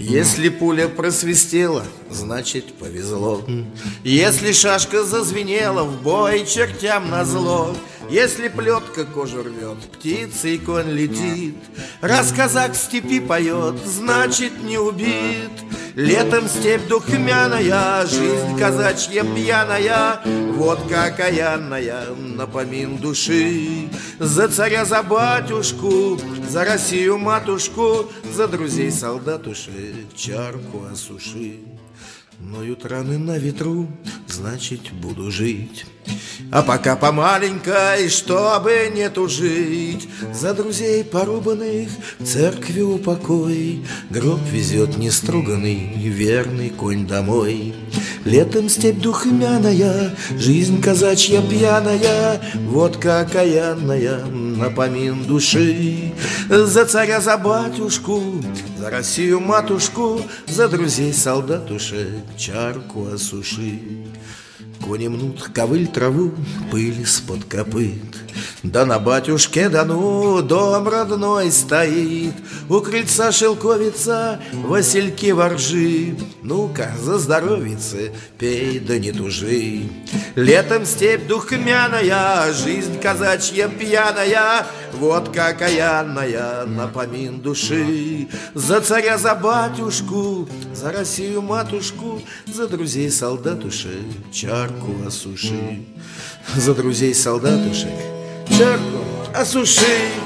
Если пуля просвистела, значит повезло. Если шашка зазвенела, в бой чертям назло. Если плетка кожу рвет, птицей конь летит. Раз казак в степи поет, значит не убит. Летом степь духмяная, жизнь казачья пьяная, водка окаянная, напомин души. За царя, за батюшку, за Россию матушку, за друзей солдатушек чарку осуши. Ноют раны на ветру, значит буду жить. А пока помаленькой, чтобы не тужить. За друзей порубанных в церкви упокой. Гроб везет неструганный верный конь домой. Летом степь духмяная, жизнь казачья пьяная, водка окаянная, напомин души. За царя, за батюшку, за Россию матушку, за друзей солдатушек чарку осуши. Кони мнут ковыль траву, пыль из-под копыт. Да на батюшке Дону дом родной стоит. У крыльца шелковица, васильки воржи. Ну-ка, за здоровице, пей да не тужи. Летом степь духмяная, жизнь казачья пьяная, водка окаянная, напомин души. За царя, за батюшку, за Россию матушку, за друзей солдатушек чарку осуши. За друзей солдатушек чарку осуши.